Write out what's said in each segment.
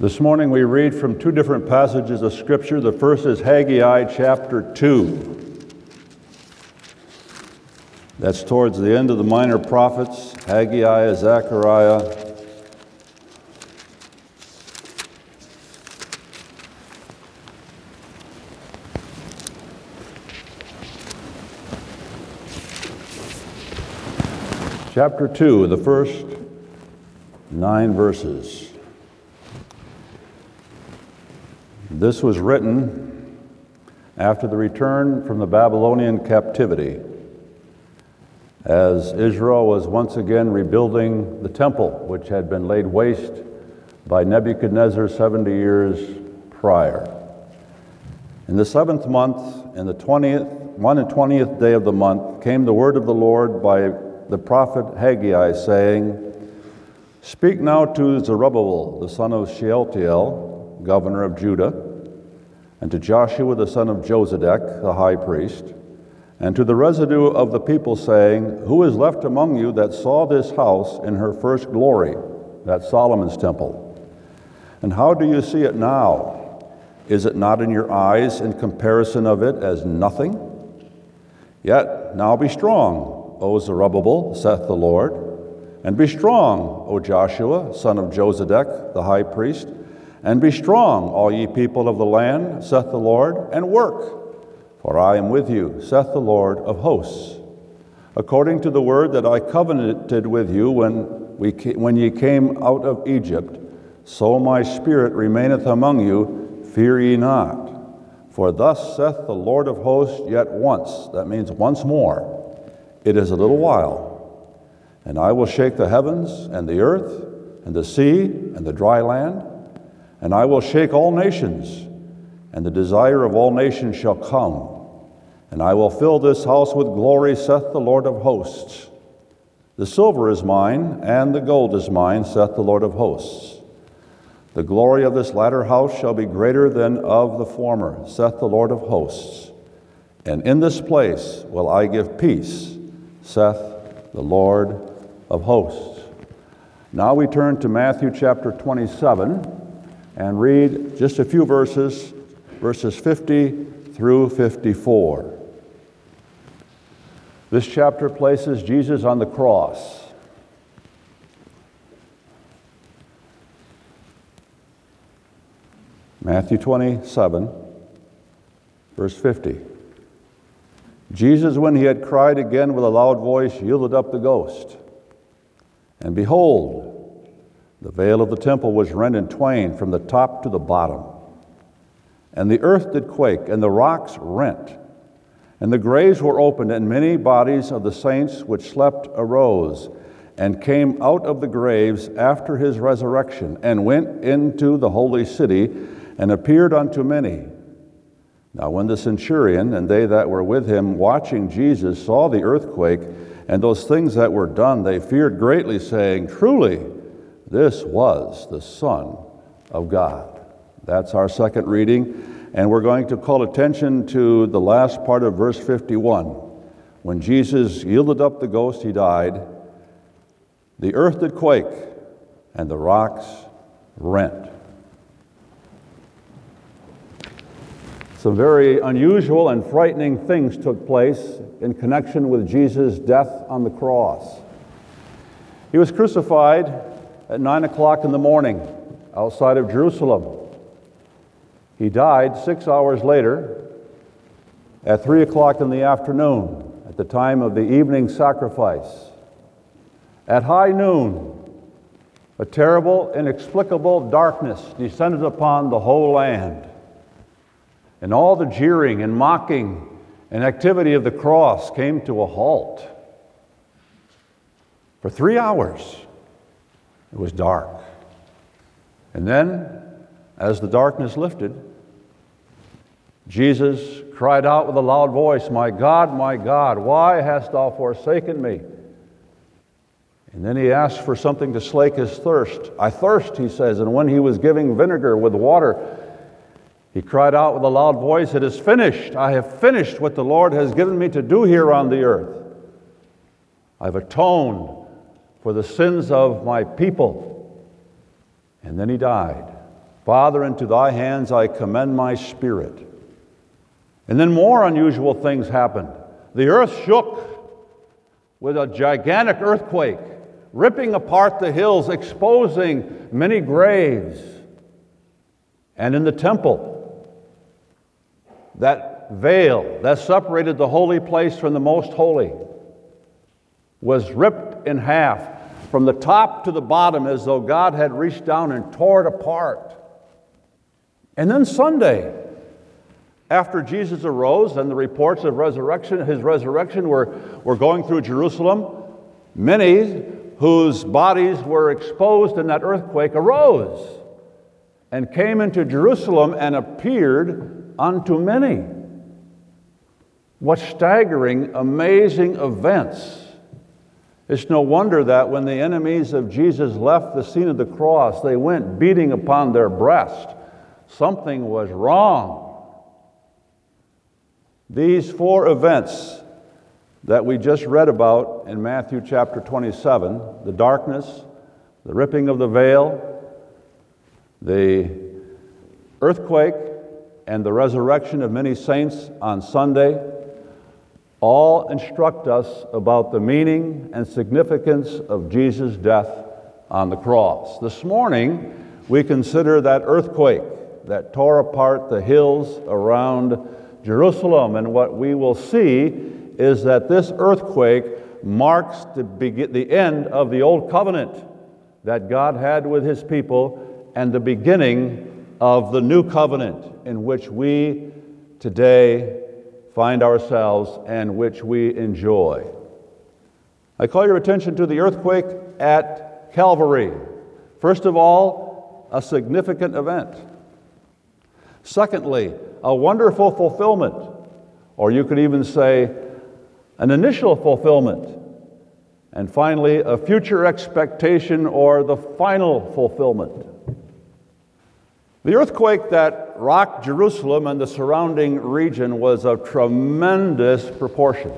This morning we read from two different passages of Scripture. The first is Haggai chapter 2. That's towards the end of the minor prophets, Haggai, Zechariah. Chapter 2, the first 9 verses. This was written after the return from the Babylonian captivity, as Israel was once again rebuilding the temple, which had been laid waste by Nebuchadnezzar 70 years prior. In the 7th month, in the 20th day of the month, came the word of the Lord by the prophet Haggai, saying, "Speak now to Zerubbabel, the son of Shealtiel, governor of Judah, and to Joshua the son of Josedek, the high priest, and to the residue of the people, saying, Who is left among you that saw this house in her first glory?" That's Solomon's temple. "And how do you see it now? Is it not in your eyes in comparison of it as nothing? Yet now be strong, O Zerubbabel, saith the Lord, and be strong, O Joshua, son of Josedek, the high priest, and be strong, all ye people of the land, saith the Lord, and work, for I am with you, saith the Lord of hosts. According to the word that I covenanted with you when ye came out of Egypt, so my spirit remaineth among you, fear ye not. For thus saith the Lord of hosts, yet once," that means once more, "it is a little while, and I will shake the heavens and the earth and the sea and the dry land, and I will shake all nations, and the desire of all nations shall come. And I will fill this house with glory, saith the Lord of hosts. The silver is mine, and the gold is mine, saith the Lord of hosts. The glory of this latter house shall be greater than of the former, saith the Lord of hosts. And in this place will I give peace, saith the Lord of hosts." Now we turn to Matthew chapter 27 and read just a few verses 50 through 54. This chapter places Jesus on the cross. Matthew 27, verse 50. "Jesus, when he had cried again with a loud voice, yielded up the ghost. And behold, the veil of the temple was rent in twain from the top to the bottom. And the earth did quake, and the rocks rent. And the graves were opened, and many bodies of the saints which slept arose, and came out of the graves after his resurrection, and went into the holy city, and appeared unto many. Now when the centurion and they that were with him watching Jesus saw the earthquake, and those things that were done, they feared greatly, saying, Truly, this was the Son of God." That's our second reading, and we're going to call attention to the last part of verse 51. When Jesus yielded up the ghost, he died. The earth did quake, and the rocks rent. Some very unusual and frightening things took place in connection with Jesus' death on the cross. He was crucified at 9 o'clock in the morning outside of Jerusalem. He died 6 hours later at 3 o'clock in the afternoon at the time of the evening sacrifice. At high noon, a terrible, inexplicable darkness descended upon the whole land. And all the jeering and mocking and activity of the cross came to a halt. For 3 hours, it was dark. And then, as the darkness lifted, Jesus cried out with a loud voice, my God, why hast thou forsaken me?" And then he asked for something to slake his thirst. "I thirst," he says, and when he was giving vinegar with water, he cried out with a loud voice, "It is finished. I have finished what the Lord has given me to do here on the earth. I've atoned for the sins of my people." And then he died. Father, into thy hands I commend my spirit. And then more unusual things happened. The earth shook with a gigantic earthquake, ripping apart the hills, exposing many graves. And in the temple, that veil that separated the holy place from the most holy was ripped in half from the top to the bottom, as though God had reached down and tore it apart. And then Sunday, after Jesus arose and the reports of his resurrection were going through Jerusalem, many whose bodies were exposed in that earthquake arose and came into Jerusalem and appeared unto many. What staggering, amazing events. It's no wonder that when the enemies of Jesus left the scene of the cross, they went beating upon their breast. Something was wrong. These four events that we just read about in Matthew chapter 27, the darkness, the ripping of the veil, the earthquake, and the resurrection of many saints on Sunday, all instruct us about the meaning and significance of Jesus' death on the cross. This morning, we consider that earthquake that tore apart the hills around Jerusalem, and what we will see is that this earthquake marks the end of the old covenant that God had with his people and the beginning of the new covenant in which we today find ourselves and which we enjoy. I call your attention to the earthquake at Calvary. First of all, a significant event. Secondly, a wonderful fulfillment, or you could even say an initial fulfillment. And finally, a future expectation or the final fulfillment. The earthquake that rocked Jerusalem and the surrounding region was of tremendous proportion.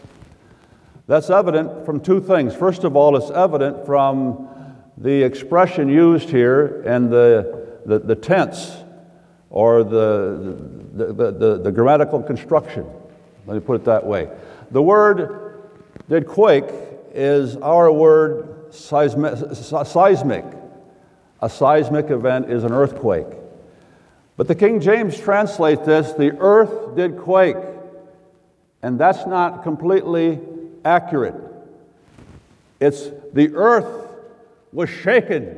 That's evident from two things. First of all, it's evident from the expression used here and the tense or the grammatical construction. Let me put it that way. The word did quake is our word seismic. A seismic event is an earthquake. But the King James translates this, the earth did quake. And that's not completely accurate. It's the earth was shaken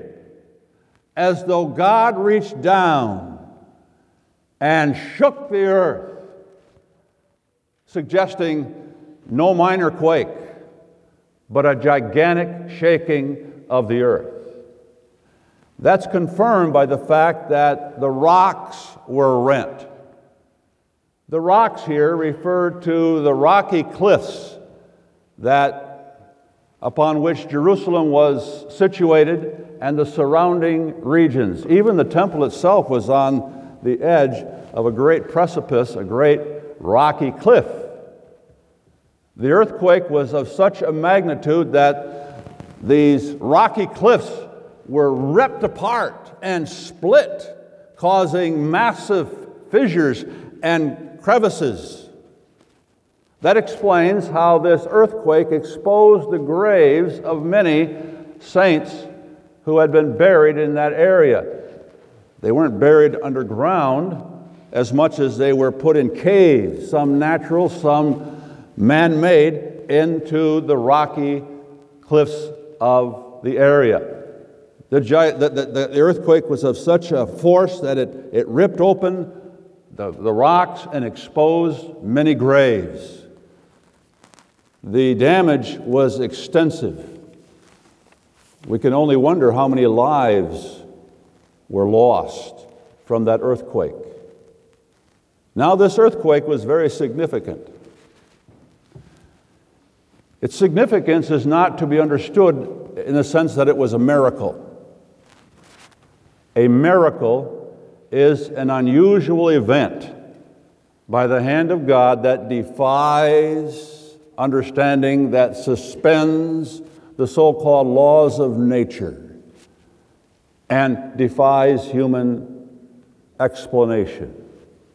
as though God reached down and shook the earth, suggesting no minor quake, but a gigantic shaking of the earth. That's confirmed by the fact that the rocks were rent. The rocks here refer to the rocky cliffs upon which Jerusalem was situated and the surrounding regions. Even the temple itself was on the edge of a great precipice, a great rocky cliff. The earthquake was of such a magnitude that these rocky cliffs were ripped apart and split, causing massive fissures and crevices. That explains how this earthquake exposed the graves of many saints who had been buried in that area. They weren't buried underground as much as they were put in caves, some natural, some man-made, into the rocky cliffs of the area. The earthquake was of such a force that it ripped open the rocks and exposed many graves. The damage was extensive. We can only wonder how many lives were lost from that earthquake. Now, this earthquake was very significant. Its significance is not to be understood in the sense that it was a miracle. A miracle is an unusual event by the hand of God that defies understanding, that suspends the so-called laws of nature and defies human explanation.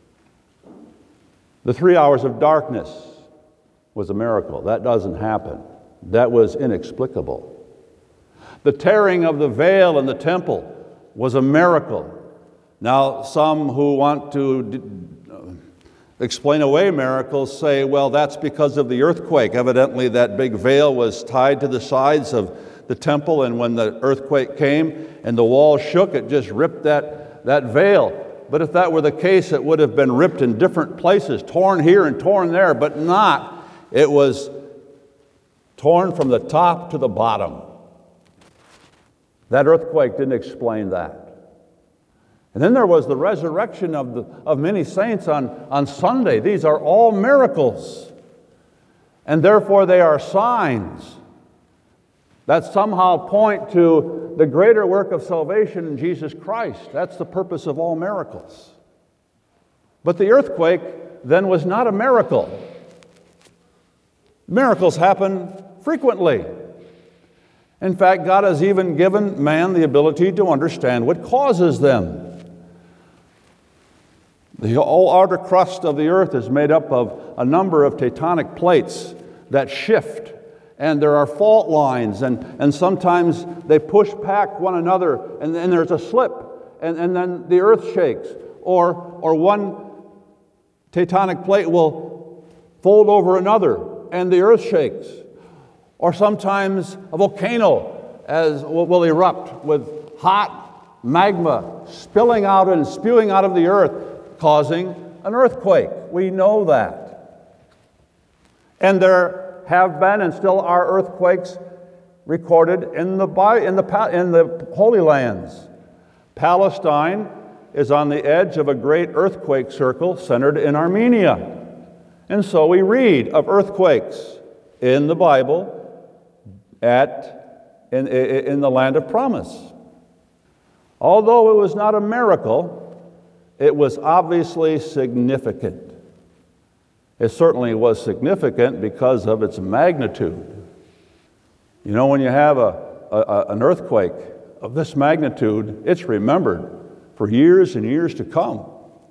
The 3 hours of darkness was a miracle. That doesn't happen. That was inexplicable. The tearing of the veil in the temple was a miracle. Now, some who want to explain away miracles say, well, that's because of the earthquake. Evidently, that big veil was tied to the sides of the temple, and when the earthquake came and the wall shook, it just ripped that veil. But if that were the case, it would have been ripped in different places, torn here and torn there, but not. It was torn from the top to the bottom. That earthquake didn't explain that. And then there was the resurrection of many saints on Sunday. These are all miracles. And therefore they are signs that somehow point to the greater work of salvation in Jesus Christ. That's the purpose of all miracles. But the earthquake then was not a miracle. Miracles happen frequently. In fact, God has even given man the ability to understand what causes them. The whole outer crust of the earth is made up of a number of tectonic plates that shift, and there are fault lines, and sometimes they push back one another, and then there's a slip, and then the earth shakes, or one tectonic plate will fold over another, and the earth shakes. Or sometimes a volcano will erupt with hot magma spilling out and spewing out of the earth, causing an earthquake. We know that. And there have been and still are earthquakes recorded in the Holy Lands. Palestine is on the edge of a great earthquake circle centered in Armenia. And so we read of earthquakes in the Bible in the land of promise. Although it was not a miracle, it was obviously significant. It certainly was significant because of its magnitude. You know, when you have an earthquake of this magnitude, it's remembered for years and years to come.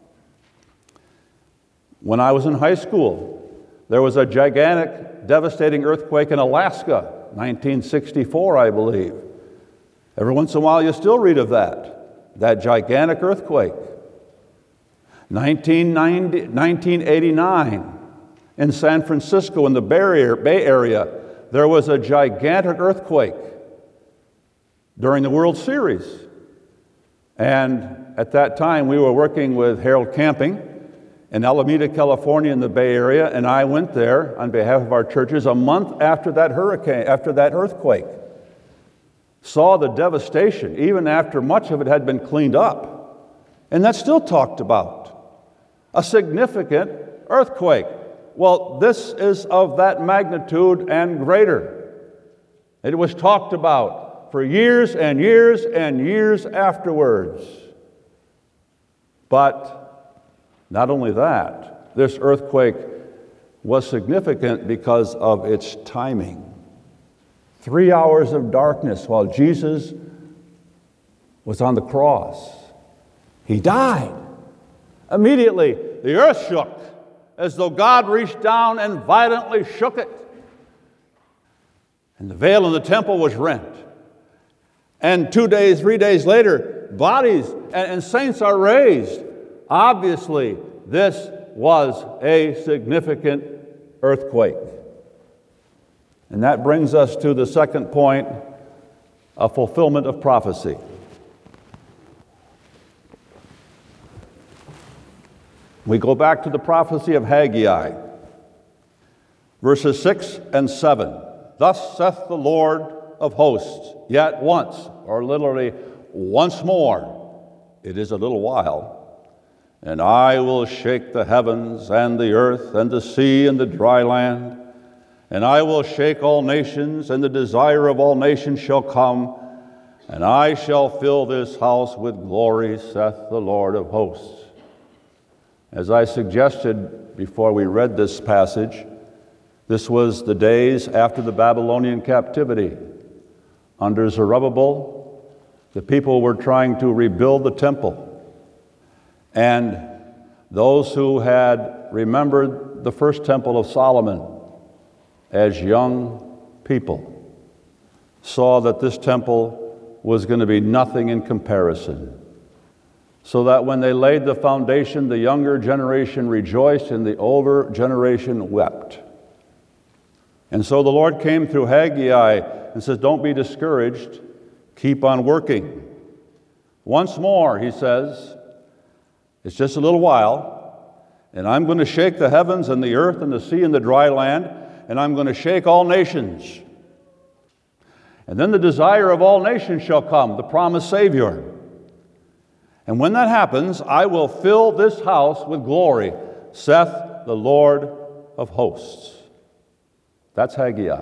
When I was in high school, there was a gigantic, devastating earthquake in Alaska, 1964, I believe. Every once in a while, you still read of that gigantic earthquake. 1989, in San Francisco, in the Bay Area, there was a gigantic earthquake during the World Series. And at that time, we were working with Harold Camping in Alameda, California, in the Bay Area, and I went there on behalf of our churches a month after that earthquake. Saw the devastation, even after much of it had been cleaned up. And that's still talked about. A significant earthquake. Well, this is of that magnitude and greater. It was talked about for years and years and years afterwards. But not only that, this earthquake was significant because of its timing. 3 hours of darkness while Jesus was on the cross. He died. Immediately, the earth shook as though God reached down and violently shook it. And the veil in the temple was rent. And 2 days, 3 days later, bodies and saints are raised. Obviously, this was a significant earthquake. And that brings us to the second point, a fulfillment of prophecy. We go back to the prophecy of Haggai, verses 6 and 7. Thus saith the Lord of hosts, yet once, or literally once more, it is a little while, and I will shake the heavens and the earth and the sea and the dry land, and I will shake all nations, and the desire of all nations shall come, and I shall fill this house with glory, saith the Lord of hosts. As I suggested before we read this passage, this was the days after the Babylonian captivity. Under Zerubbabel, the people were trying to rebuild the temple. And those who had remembered the first temple of Solomon as young people saw that this temple was going to be nothing in comparison. So that when they laid the foundation, the younger generation rejoiced and the older generation wept. And so the Lord came through Haggai and says, don't be discouraged, keep on working. Once more, he says, it's just a little while, and I'm going to shake the heavens and the earth and the sea and the dry land, and I'm going to shake all nations. And then the desire of all nations shall come, the promised Savior. And when that happens, I will fill this house with glory, saith the Lord of hosts. That's Haggai.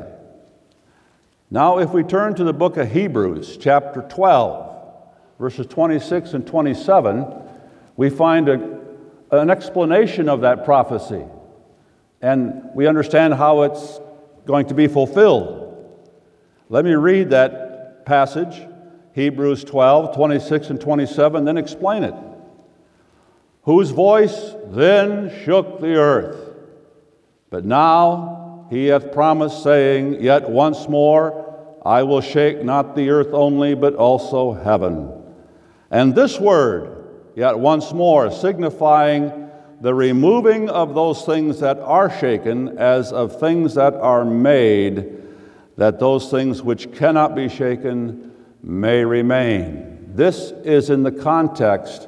Now, if we turn to the book of Hebrews, chapter 12, verses 26 and 27, we find an explanation of that prophecy. And we understand how it's going to be fulfilled. Let me read that passage, Hebrews 12, 26 and 27, then explain it. Whose voice then shook the earth, but now he hath promised, saying, yet once more I will shake not the earth only, but also heaven. And this word, yet once more, signifying the removing of those things that are shaken, as of things that are made, that those things which cannot be shaken may remain. This is in the context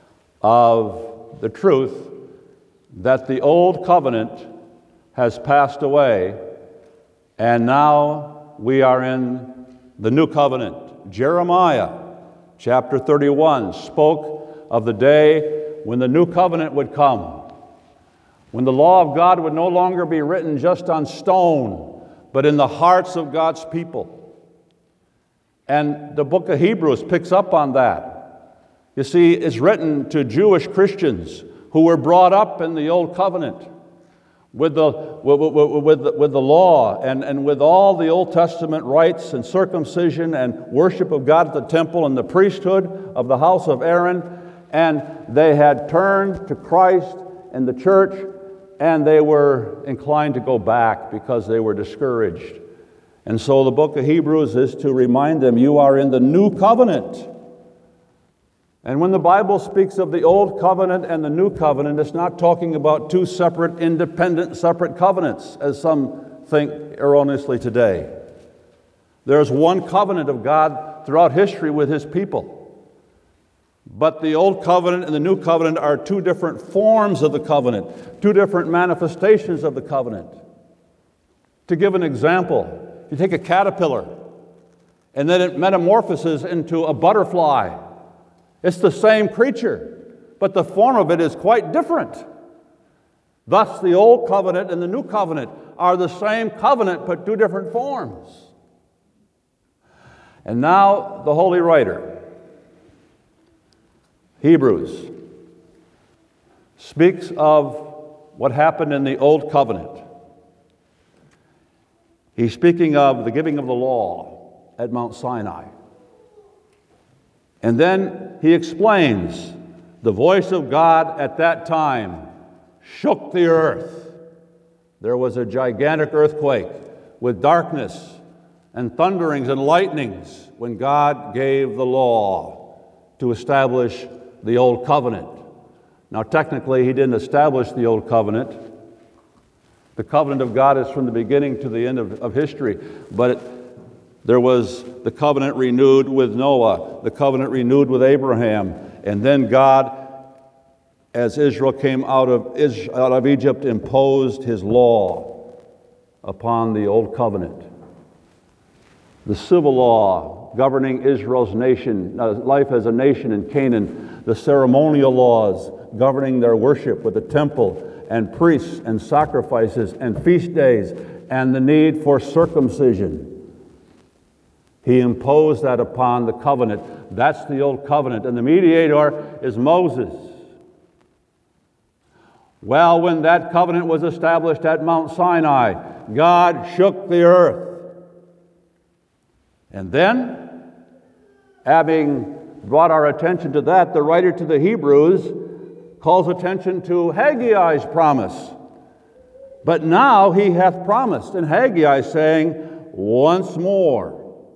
of the truth that the old covenant has passed away, and now we are in the new covenant. Jeremiah chapter 31 spoke of the day when the new covenant would come, when the law of God would no longer be written just on stone, but in the hearts of God's people. And the book of Hebrews picks up on that. You see, it's written to Jewish Christians who were brought up in the old covenant with the law and with all the Old Testament rites and circumcision and worship of God at the temple and the priesthood of the house of Aaron. And they had turned to Christ and the church, and they were inclined to go back because they were discouraged. And so the book of Hebrews is to remind them, you are in the new covenant. And when the Bible speaks of the old covenant and the new covenant, it's not talking about two separate, independent, separate covenants, as some think erroneously today. There's one covenant of God throughout history with His people. But the old covenant and the new covenant are two different forms of the covenant, two different manifestations of the covenant. To give an example, you take a caterpillar, and then it metamorphoses into a butterfly. It's the same creature, but the form of it is quite different. Thus, the old covenant and the new covenant are the same covenant, but two different forms. And now, the holy writer, Hebrews, speaks of what happened in the old covenant. He's speaking of the giving of the law at Mount Sinai. And then he explains the voice of God at that time shook the earth. There was a gigantic earthquake with darkness and thunderings and lightnings when God gave the law to establish the old covenant. Now, technically, He didn't establish the old covenant. The covenant of God is from the beginning to the end of history, but there was the covenant renewed with Noah, the covenant renewed with Abraham, and then God, as Israel came out of Egypt, imposed His law upon the old covenant. The civil law governing Israel's nation, life as a nation in Canaan, the ceremonial laws governing their worship with the temple and priests and sacrifices and feast days and the need for circumcision. He imposed that upon the covenant. That's the old covenant. And the mediator is Moses. Well, when that covenant was established at Mount Sinai, God shook the earth. And then, having brought our attention to that, the writer to the Hebrews calls attention to Haggai's promise. But now he hath promised, and Haggai saying, once more,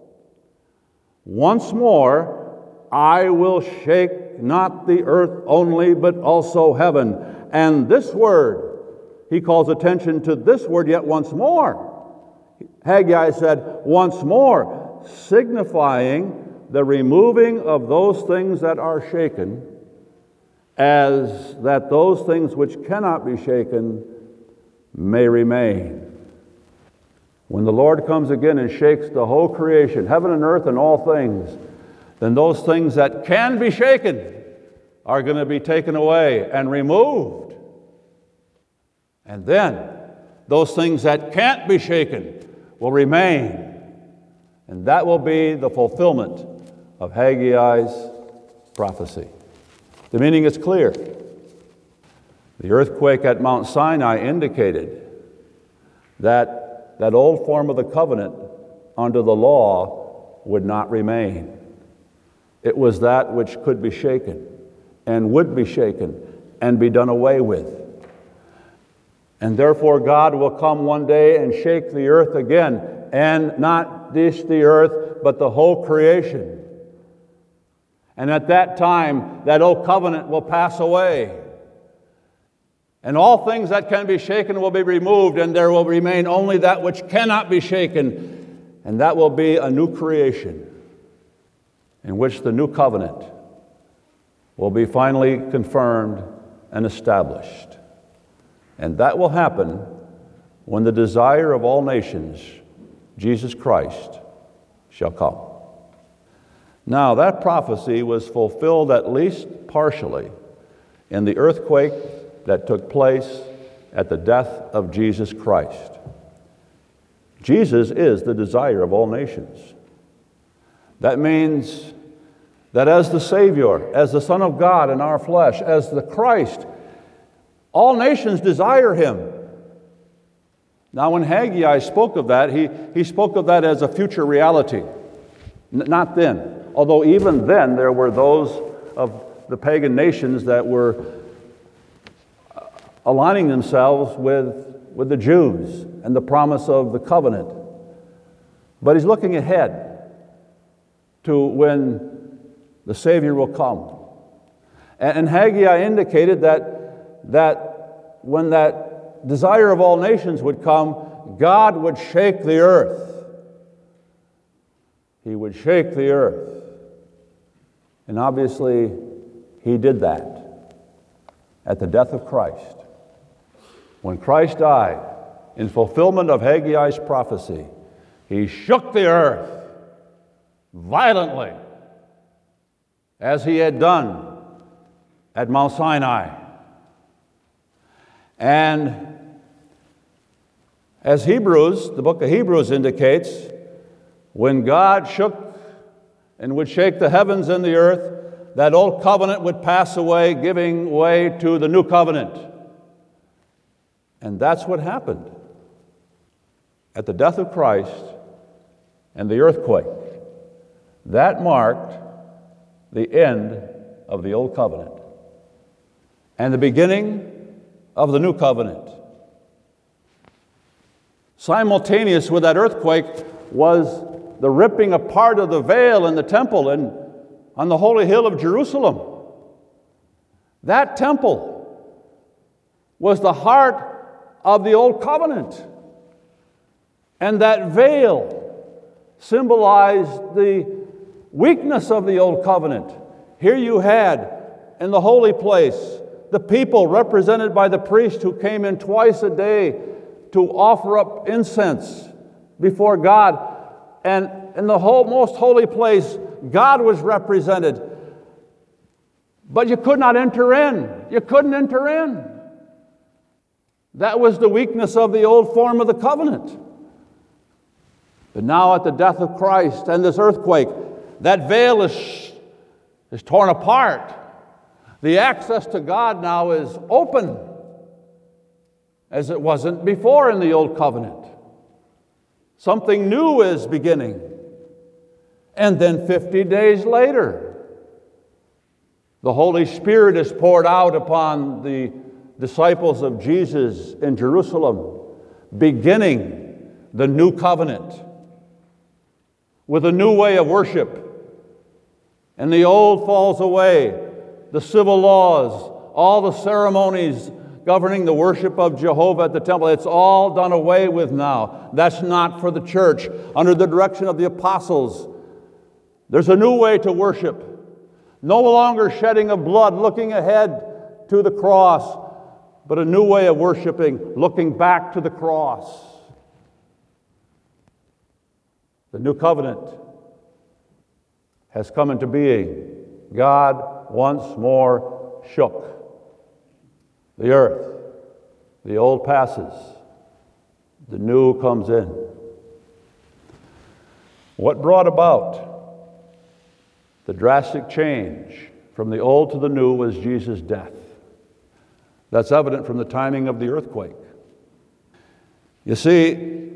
I will shake not the earth only, but also heaven. And this word, he calls attention to this word yet once more. Haggai said, once more, signifying the removing of those things that are shaken, as that those things which cannot be shaken may remain. When the Lord comes again and shakes the whole creation, heaven and earth and all things, then those things that can be shaken are going to be taken away and removed. And then those things that can't be shaken will remain. And that will be the fulfillment of Haggai's prophecy. The meaning is clear. The earthquake at Mount Sinai indicated that that old form of the covenant under the law would not remain. It was that which could be shaken and would be shaken and be done away with. And therefore God will come one day and shake the earth again, and not just the earth, but the whole creation. And at that time, that old covenant will pass away. And all things that can be shaken will be removed, and there will remain only that which cannot be shaken, and that will be a new creation in which the new covenant will be finally confirmed and established. And that will happen when the desire of all nations, Jesus Christ, shall come. Now, that prophecy was fulfilled at least partially in the earthquake that took place at the death of Jesus Christ. Jesus is the desire of all nations. That means that as the Savior, as the Son of God in our flesh, as the Christ, all nations desire Him. Now, when Haggai spoke of that, he spoke of that as a future reality. Not then. Although even then there were those of the pagan nations that were aligning themselves with the Jews and the promise of the covenant. But he's looking ahead to when the Savior will come. And Haggai indicated that when that desire of all nations would come, God would shake the earth. He would shake the earth. And obviously, He did that at the death of Christ. When Christ died, in fulfillment of Haggai's prophecy, He shook the earth violently, as He had done at Mount Sinai. And as Hebrews, the book of Hebrews indicates, when God shook and would shake the heavens and the earth, that old covenant would pass away, giving way to the new covenant. And that's what happened at the death of Christ and the earthquake. That marked the end of the old covenant and the beginning of the new covenant. Simultaneous with that earthquake was the ripping apart of the veil in the temple and on the holy hill of Jerusalem. That temple was the heart of the old covenant. And that veil symbolized the weakness of the old covenant. Here you had in the holy place the people represented by the priest who came in twice a day to offer up incense before God. And in the most holy place, God was represented. But you could not enter in. You couldn't enter in. That was the weakness of the old form of the covenant. But now at the death of Christ and this earthquake, that veil is torn apart. The access to God now is open, as it wasn't before in the old covenant. Something new is beginning. And then 50 days later, The Holy Spirit is poured out upon the disciples of Jesus in Jerusalem, beginning the new covenant with a new way of worship. And the old falls away, the civil laws, all the ceremonies governing the worship of Jehovah at the temple. It's all done away with now. That's not for the church. Under the direction of the apostles, there's a new way to worship. No longer shedding of blood, looking ahead to the cross, but a new way of worshiping, looking back to the cross. The new covenant has come into being. God once more shook the earth. The old passes. The new comes in. What brought about the drastic change from the old to the new was Jesus' death. That's evident from the timing of the earthquake. You see,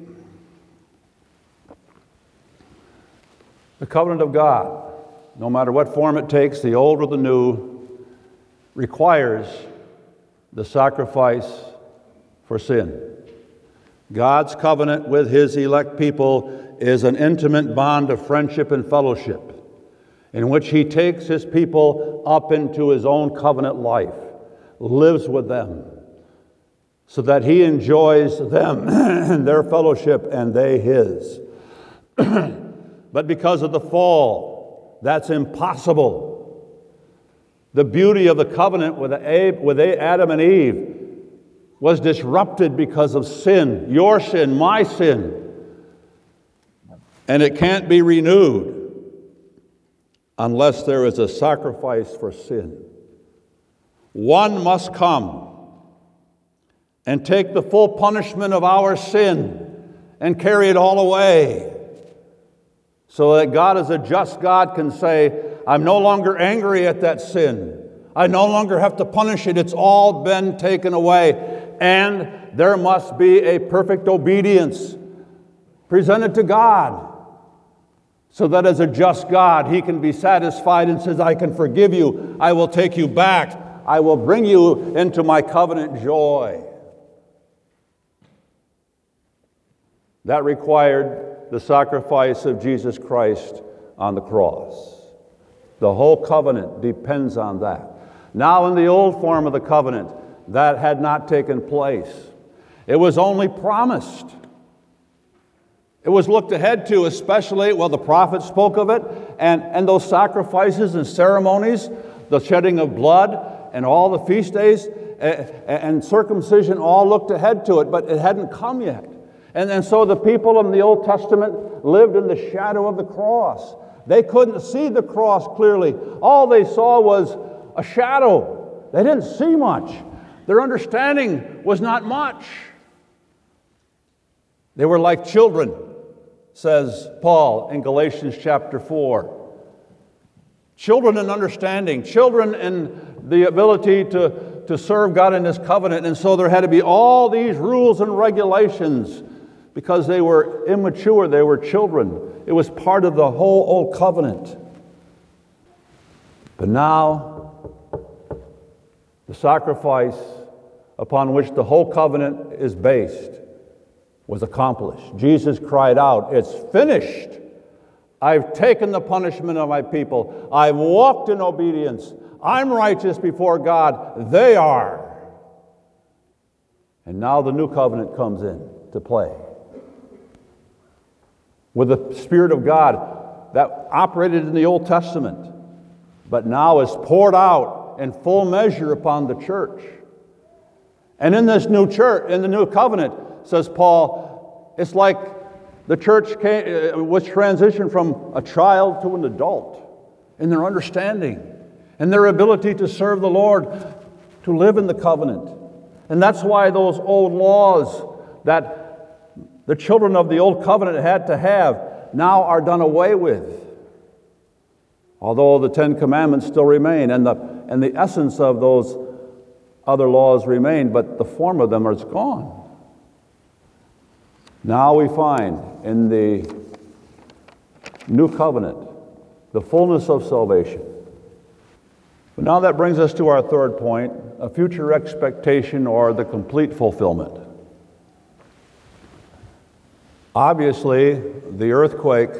the covenant of God, no matter what form it takes, the old or the new, requires the sacrifice for sin. God's covenant with His elect people is an intimate bond of friendship and fellowship in which He takes His people up into His own covenant life, lives with them, so that He enjoys them and their fellowship and they His. But because of the fall, that's impossible. The beauty of the covenant with Adam and Eve was disrupted because of sin, your sin, my sin. And it can't be renewed unless there is a sacrifice for sin. One must come and take the full punishment of our sin and carry it all away, so that God, as a just God, can say, I'm no longer angry at that sin. I no longer have to punish it. It's all been taken away. And there must be a perfect obedience presented to God, so that as a just God, He can be satisfied and says, I can forgive you. I will take you back. I will bring you into my covenant joy. That required the sacrifice of Jesus Christ on the cross. The whole covenant depends on that. Now, in the old form of the covenant, that had not taken place. It was only promised. It was looked ahead to, especially, well, the prophets spoke of it, and those sacrifices and ceremonies, the shedding of blood, and all the feast days, and circumcision all looked ahead to it, but it hadn't come yet. And so the people in the Old Testament lived in the shadow of the cross. They couldn't see the cross clearly. All they saw was a shadow. They didn't see much. Their understanding was not much. They were like children, says Paul in Galatians chapter 4. Children in understanding, children in the ability to serve God in His covenant. And so there had to be all these rules and regulations because they were immature, they were children. It was part of the whole old covenant. But now, the sacrifice upon which the whole covenant is based was accomplished. Jesus cried out, it's finished. I've taken the punishment of my people. I've walked in obedience. I'm righteous before God. They are. And now the new covenant comes in to play. With the Spirit of God that operated in the Old Testament, but now is poured out in full measure upon the church. And in this new church, in the new covenant, says Paul, it's like the church was transitioned from a child to an adult in their understanding and their ability to serve the Lord, to live in the covenant. And that's why those old laws that the children of the old covenant had to have now are done away with. Although the Ten Commandments still remain and the essence of those other laws remain, but the form of them is gone. Now we find in the new covenant the fullness of salvation. But now that brings us to our third point, a future expectation or the complete fulfillment. Obviously, the earthquake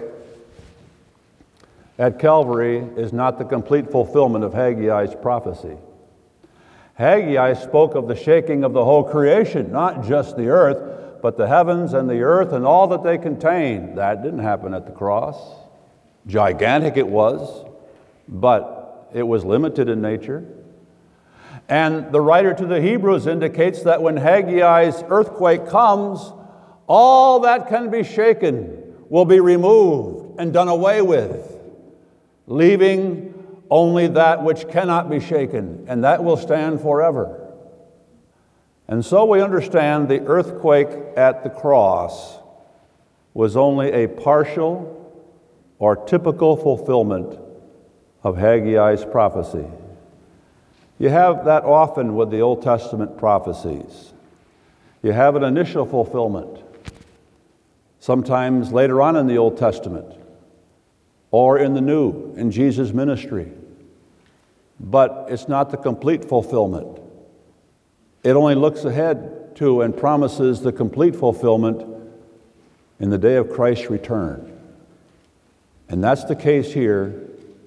at Calvary is not the complete fulfillment of Haggai's prophecy. Haggai spoke of the shaking of the whole creation, not just the earth, but the heavens and the earth and all that they contain. That didn't happen at the cross. Gigantic it was, but it was limited in nature. And the writer to the Hebrews indicates that when Haggai's earthquake comes, all that can be shaken will be removed and done away with, leaving only that which cannot be shaken, and that will stand forever. And so we understand the earthquake at the cross was only a partial or typical fulfillment of Haggai's prophecy. You have that often with the Old Testament prophecies. You have an initial fulfillment, sometimes later on in the Old Testament, or in the New, in Jesus' ministry. But it's not the complete fulfillment. It only looks ahead to and promises the complete fulfillment in the day of Christ's return. And that's the case here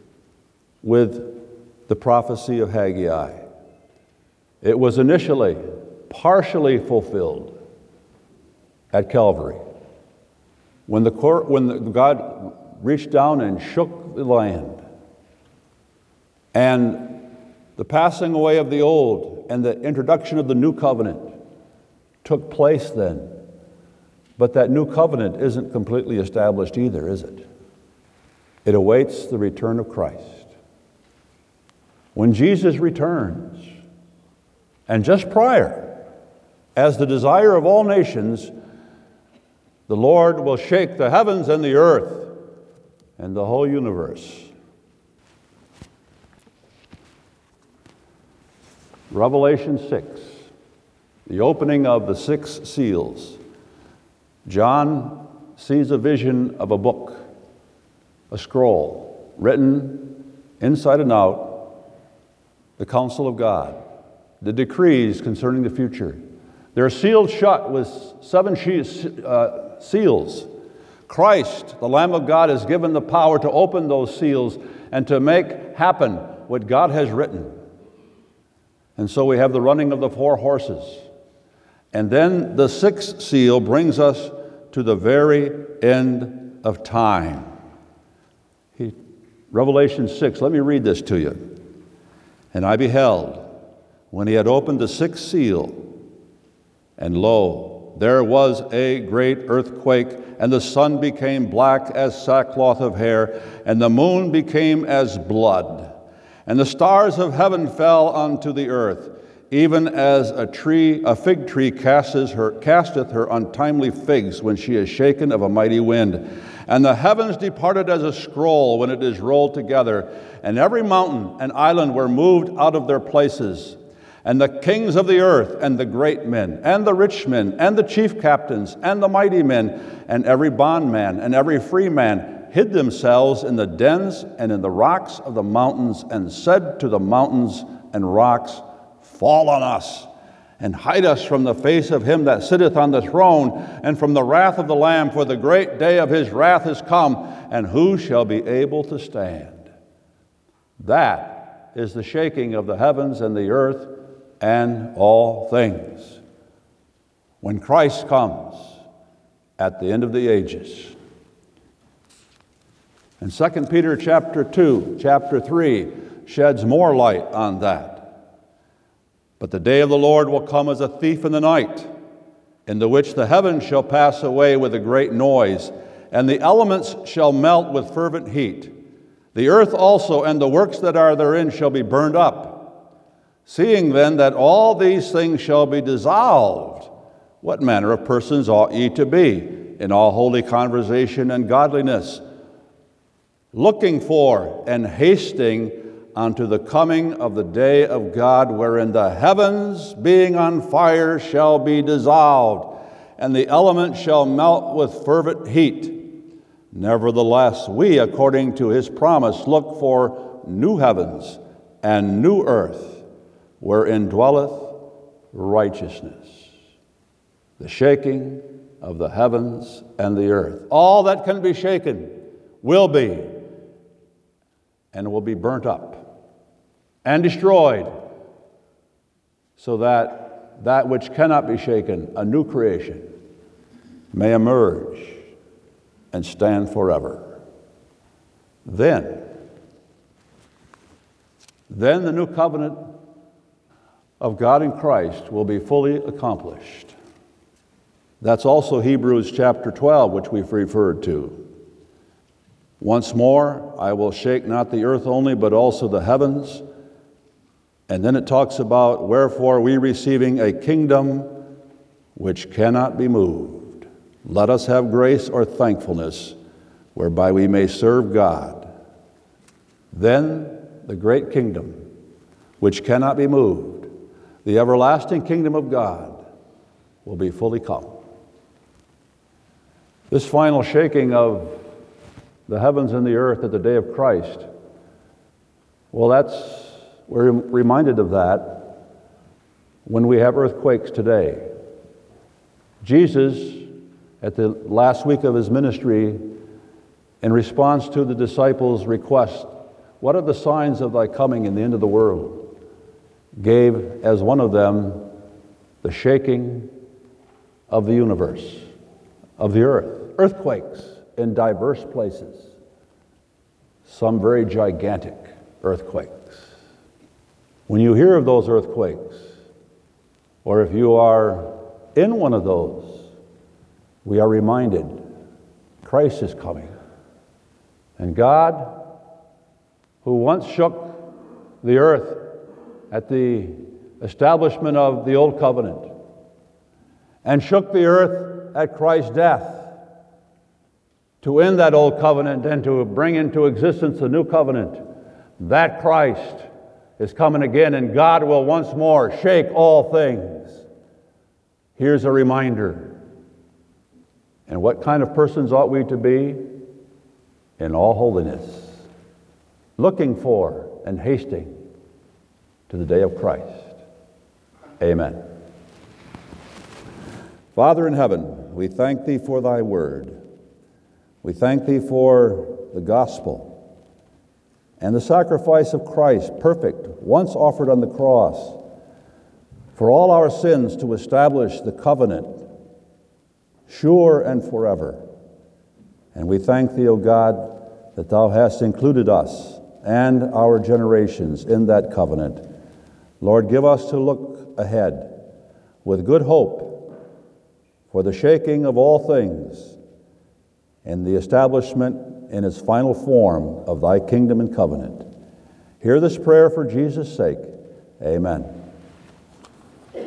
with the prophecy of Haggai. It was initially partially fulfilled at Calvary, when God reached down and shook the land, and the passing away of the old and the introduction of the new covenant took place then. But that new covenant isn't completely established either, is it? It awaits the return of Christ. When Jesus returns, and just prior, as the desire of all nations, the Lord will shake the heavens and the earth and the whole universe. Revelation 6, the opening of the 6 seals. John sees a vision of a book, a scroll, written inside and out, the counsel of God, the decrees concerning the future. They're sealed shut with 7 seals. Christ, the Lamb of God, is given the power to open those seals and to make happen what God has written. And so we have the running of the 4 horses. And then the 6th seal brings us to the very end of time. Revelation 6, let me read this to you. And I beheld, when he had opened the 6th seal, and lo, there was a great earthquake, and the sun became black as sackcloth of hair, and the moon became as blood. And the stars of heaven fell unto the earth, even as a fig tree casteth her untimely figs when she is shaken of a mighty wind. And the heavens departed as a scroll when it is rolled together, and every mountain and island were moved out of their places. And the kings of the earth, and the great men, and the rich men, and the chief captains, and the mighty men, and every bondman, and every free man, hid themselves in the dens and in the rocks of the mountains, and said to the mountains and rocks, Fall on us, and hide us from the face of him that sitteth on the throne, and from the wrath of the Lamb, for the great day of his wrath is come, and who shall be able to stand? That is the shaking of the heavens and the earth and all things, when Christ comes at the end of the ages. And 2 Peter chapter 2, chapter 3 sheds more light on that. But the day of the Lord will come as a thief in the night, in the which the heavens shall pass away with a great noise, and the elements shall melt with fervent heat. The earth also and the works that are therein shall be burned up. Seeing then that all these things shall be dissolved, what manner of persons ought ye to be in all holy conversation and godliness, looking for and hasting unto the coming of the day of God, wherein the heavens, being on fire, shall be dissolved, and the elements shall melt with fervent heat. Nevertheless, we, according to his promise, look for new heavens and new earth, wherein dwelleth righteousness. The shaking of the heavens and the earth. All that can be shaken will be, and will be burnt up and destroyed, so that that which cannot be shaken, a new creation, may emerge and stand forever. Then the new covenant of God in Christ will be fully accomplished. That's also Hebrews chapter 12, which we've referred to. Once more, I will shake not the earth only, but also the heavens. And then it talks about, wherefore we receiving a kingdom which cannot be moved, let us have grace or thankfulness, whereby we may serve God. Then the great kingdom, which cannot be moved, the everlasting kingdom of God, will be fully come. This final shaking of the heavens and the earth at the day of Christ, well, we're reminded of that when we have earthquakes today. Jesus, at the last week of his ministry, in response to the disciples' request, what are the signs of thy coming in the end of the world, gave as one of them the shaking of the universe, of the earth. Earthquakes in diverse places, some very gigantic earthquakes. When you hear of those earthquakes, or if you are in one of those, we are reminded Christ is coming. And God, who once shook the earth at the establishment of the Old Covenant, and shook the earth at Christ's death, to end that Old Covenant and to bring into existence the New Covenant, that Christ is coming again, and God will once more shake all things. Here's a reminder. And what kind of persons ought we to be? In all holiness, looking for and hasting to the day of Christ. Amen. Father in heaven, we thank thee for thy word. We thank thee for the gospel and the sacrifice of Christ, perfect, once offered on the cross, for all our sins to establish the covenant, sure and forever. And we thank thee, O God, that thou hast included us and our generations in that covenant. Lord, give us to look ahead with good hope for the shaking of all things and the establishment in its final form of thy kingdom and covenant. Hear this prayer for Jesus' sake. Amen.